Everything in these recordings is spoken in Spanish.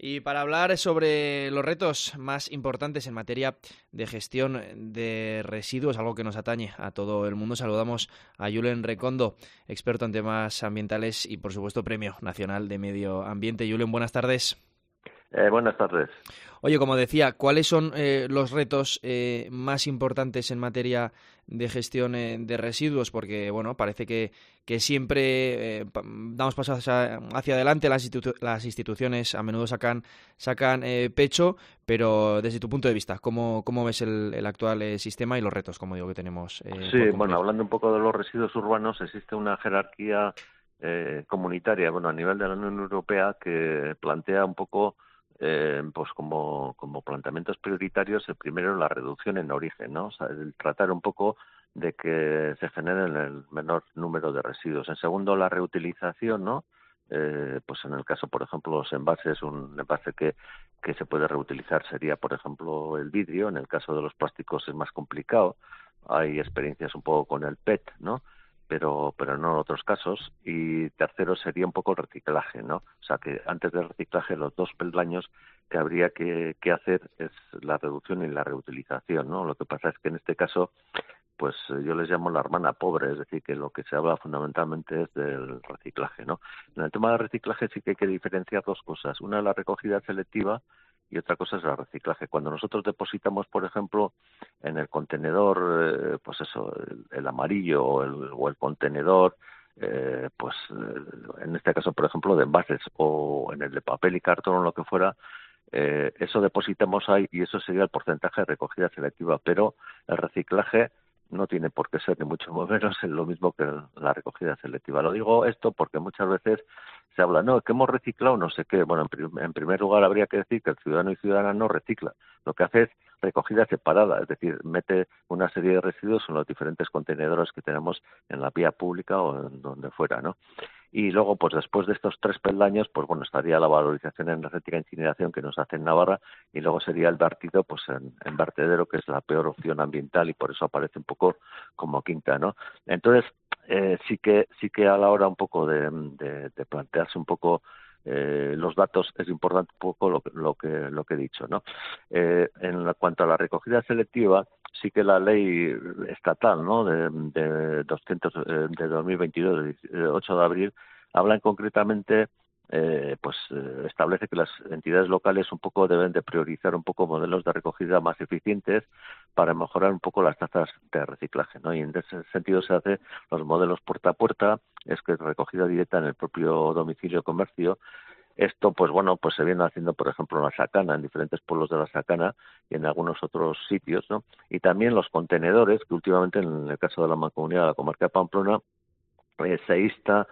Y para hablar sobre los retos más importantes en materia de gestión de residuos, algo que nos atañe a todo el mundo, saludamos a Julen Recondo, experto en temas ambientales y, por supuesto, Premio Nacional de Medio Ambiente. Julen, buenas tardes. Buenas tardes. Oye, como decía, ¿cuáles son los retos más importantes en materia de gestión de residuos? Porque, bueno, parece que siempre damos pasos hacia adelante, las instituciones a menudo sacan pecho, pero desde tu punto de vista, ¿cómo ves el actual sistema y los retos, como digo, que tenemos por Sí, bueno, cumplir? hablando un poco de los residuos urbanos, existe una jerarquía comunitaria, bueno, a nivel de la Unión Europea que plantea un poco, pues como planteamientos prioritarios, el primero la reducción en origen, ¿no? O sea, el tratar un poco de que se generen el menor número de residuos. En segundo, la reutilización, ¿no? Pues en el caso, por ejemplo, los envases, un envase que se puede reutilizar sería, por ejemplo, el vidrio. En el caso de los plásticos es más complicado. Hay experiencias un poco con el PET, ¿no? Pero no en otros casos. Y tercero sería un poco el reciclaje, ¿no? O sea, que antes del reciclaje los dos peldaños que habría que hacer es la reducción y la reutilización, ¿no? Lo que pasa es que en este caso, pues yo les llamo la hermana pobre, es decir, que lo que se habla fundamentalmente es del reciclaje, ¿no? En el tema del reciclaje sí que hay que diferenciar dos cosas. Una es la recogida selectiva y otra cosa es el reciclaje. Cuando nosotros depositamos, por ejemplo, en el contenedor, pues eso, el amarillo o el contenedor, en este caso, por ejemplo, de envases o en el de papel y cartón o lo que fuera, eso depositamos ahí y eso sería el porcentaje de recogida selectiva, pero el reciclaje no tiene por qué ser ni mucho menos lo mismo que la recogida selectiva. Lo digo esto porque muchas veces se habla, no, que hemos reciclado no sé qué. Bueno, en primer lugar habría que decir que el ciudadano y ciudadana no recicla. Lo que hace es recogida separada, es decir, mete una serie de residuos en los diferentes contenedores que tenemos en la vía pública o en donde fuera, ¿no? Y luego, pues después de estos tres peldaños, pues bueno, estaría la valorización energética e incineración que nos hace en Navarra y luego sería el vertido pues en vertedero, que es la peor opción ambiental y por eso aparece un poco como quinta, ¿no? Entonces, sí que a la hora un poco de plantearse un poco los datos es importante un poco lo que he dicho, ¿no? Cuanto a la recogida selectiva, sí que la ley estatal, ¿no? de 200 de 2022, de 8 de abril, hablan concretamente, establece que las entidades locales un poco deben de priorizar un poco modelos de recogida más eficientes para mejorar un poco las tasas de reciclaje, ¿no? Y en ese sentido se hace los modelos puerta a puerta, es que recogida directa en el propio domicilio o comercio. Esto, pues bueno, pues se viene haciendo, por ejemplo, en la Sacana, en diferentes pueblos de la Sacana y en algunos otros sitios, ¿no? Y también los contenedores, que últimamente, en el caso de la Mancomunidad de la Comarca de Pamplona, se insta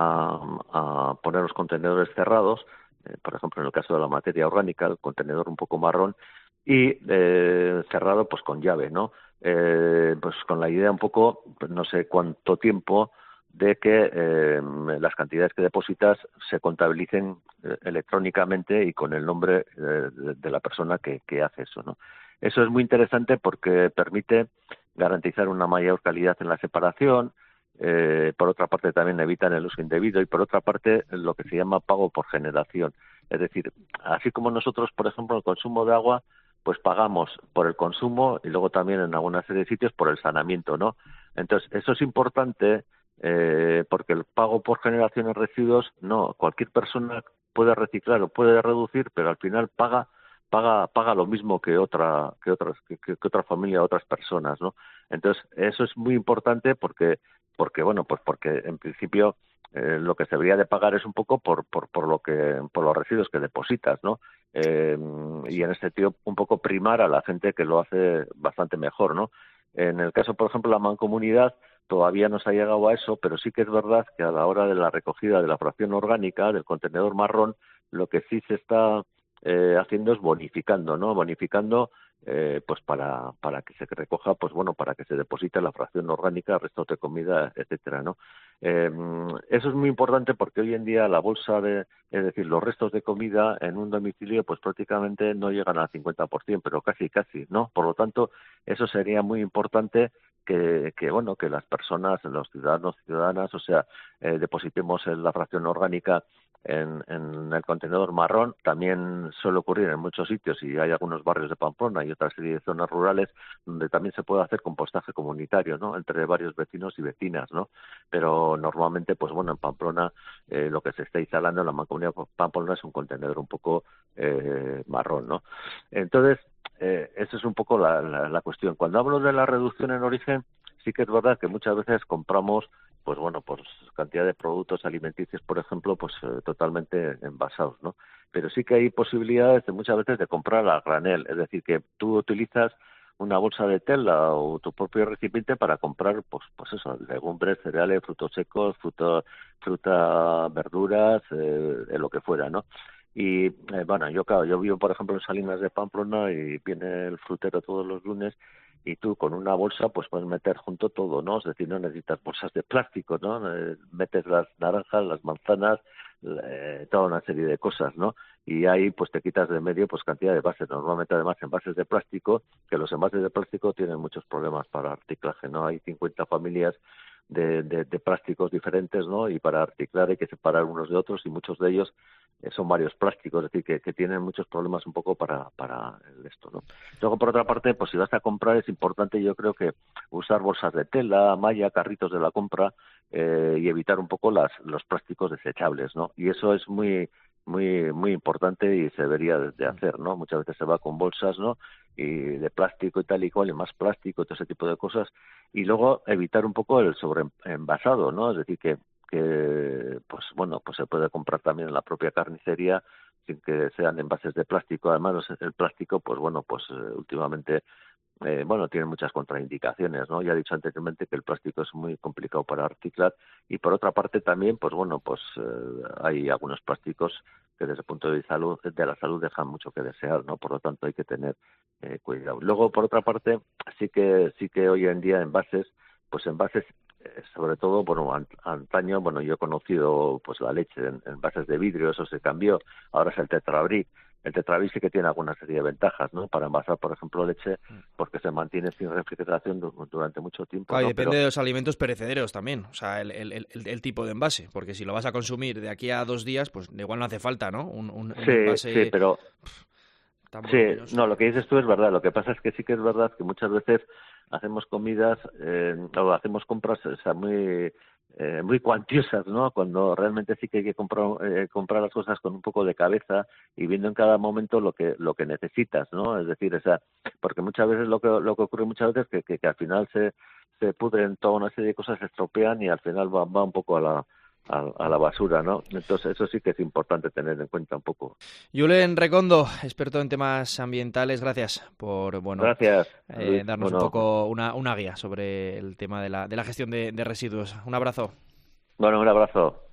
a poner los contenedores cerrados, por ejemplo, en el caso de la materia orgánica, el contenedor un poco marrón, y cerrado pues con llave, ¿no? Pues con la idea un poco, pues no sé cuánto tiempo, de que las cantidades que depositas se contabilicen electrónicamente y con el nombre de la persona que hace eso, ¿no? Eso es muy interesante porque permite garantizar una mayor calidad en la separación. Por otra parte también evitan el uso indebido y por otra parte lo que se llama pago por generación. Es decir, así como nosotros, por ejemplo, el consumo de agua, pues pagamos por el consumo y luego también en alguna serie de sitios por el saneamiento, ¿no? Entonces, eso es importante porque el pago por generación de residuos, no, cualquier persona puede reciclar o puede reducir, pero al final paga lo mismo que otra familia, otras personas, ¿no? Entonces, eso es muy importante porque bueno, pues porque en principio lo que se debería de pagar es un poco por los residuos que depositas, ¿no? Y en este sentido un poco primar a la gente que lo hace bastante mejor, ¿no? En el caso, por ejemplo, de la mancomunidad todavía no se ha llegado a eso, pero sí que es verdad que a la hora de la recogida de la fracción orgánica del contenedor marrón, lo que sí se está haciendo es bonificando, ¿no? Bonificando pues para que se recoja, pues bueno, para que se deposite la fracción orgánica, restos de comida, etcétera, ¿no? Eso es muy importante porque hoy en día la bolsa es decir, los restos de comida en un domicilio pues prácticamente no llegan al 50%, pero casi, ¿no? Por lo tanto, eso sería muy importante bueno, que las personas, los ciudadanos, ciudadanas, o sea, depositemos en la fracción orgánica en el contenedor marrón. También suele ocurrir en muchos sitios, y hay algunos barrios de Pamplona y otra serie de zonas rurales donde también se puede hacer compostaje comunitario, ¿no? Entre varios vecinos y vecinas, ¿no? Pero normalmente, pues bueno, en Pamplona lo que se está instalando en la Mancomunidad de Pamplona es un contenedor un poco marrón, ¿no? Entonces, esa es un poco la cuestión. Cuando hablo de la reducción en origen, sí que es verdad que muchas veces compramos, pues bueno, pues cantidad de productos alimenticios, por ejemplo, pues totalmente envasados, ¿no? Pero sí que hay posibilidades de muchas veces de comprar a granel, es decir, que tú utilizas una bolsa de tela o tu propio recipiente para comprar, pues eso, legumbres, cereales, frutos secos, fruta, verduras, lo que fuera, ¿no? Y bueno, yo vivo, por ejemplo, en Salinas de Pamplona, y viene el frutero todos los lunes, y tú con una bolsa pues puedes meter junto todo, ¿no? Es decir, no necesitas bolsas de plástico, ¿no? Metes las naranjas, las manzanas, toda una serie de cosas, ¿no? Y ahí pues te quitas de medio pues cantidad de envases, normalmente además envases de plástico, que los envases de plástico tienen muchos problemas para reciclaje, ¿no? Hay 50 familias de plásticos diferentes, ¿no? Y para reciclar hay que separar unos de otros, y muchos de ellos son varios plásticos, es decir, que tienen muchos problemas un poco para esto, ¿no? Luego, por otra parte, pues si vas a comprar, es importante, yo creo, que usar bolsas de tela, malla, carritos de la compra, y evitar un poco los plásticos desechables, ¿no? Y eso es muy importante, y se debería de hacer, ¿no? Muchas veces se va con bolsas, ¿no? Y de plástico y tal y cual, y más plástico y todo ese tipo de cosas. Y luego evitar un poco el sobreenvasado, ¿no? Es decir, que pues bueno, pues se puede comprar también en la propia carnicería sin que sean envases de plástico. Además, el plástico, pues bueno, pues últimamente bueno, tiene muchas contraindicaciones, ¿no? Ya he dicho anteriormente que el plástico es muy complicado para reciclar, y por otra parte también, pues bueno, pues hay algunos plásticos que desde el punto de la salud dejan mucho que desear, ¿no? Por lo tanto hay que tener cuidado. Luego, por otra parte, sí que hoy en día envases, sobre todo, bueno, antaño, bueno, yo he conocido pues la leche en envases de vidrio, eso se cambió, ahora es el Tetrabric. El Tetrabric sí que tiene alguna serie de ventajas, ¿no? Para envasar, por ejemplo, leche, porque se mantiene sin refrigeración durante mucho tiempo, Claro, y ¿no? depende de los alimentos perecederos también, o sea, el tipo de envase, porque si lo vas a consumir de aquí a 2 días, pues igual no hace falta, ¿no? Un Sí, envase pero tan sí, voluminoso. no, lo que dices tú es verdad. Lo que pasa es que sí que es verdad que muchas veces hacemos comidas o hacemos compras, o sea, muy cuantiosas, ¿no? Cuando realmente sí que hay que comprar las cosas con un poco de cabeza, y viendo en cada momento lo que necesitas, ¿no? Es decir, porque muchas veces lo que ocurre muchas veces que al final se pudren toda una serie de cosas, se estropean, y al final va un poco a la basura, ¿no? Entonces eso sí que es importante tener en cuenta un poco. Julen Recondo, experto en temas ambientales, gracias por Gracias, Luis. darnos un Bueno, poco una guía sobre el tema de la gestión de residuos. Un abrazo. un abrazo.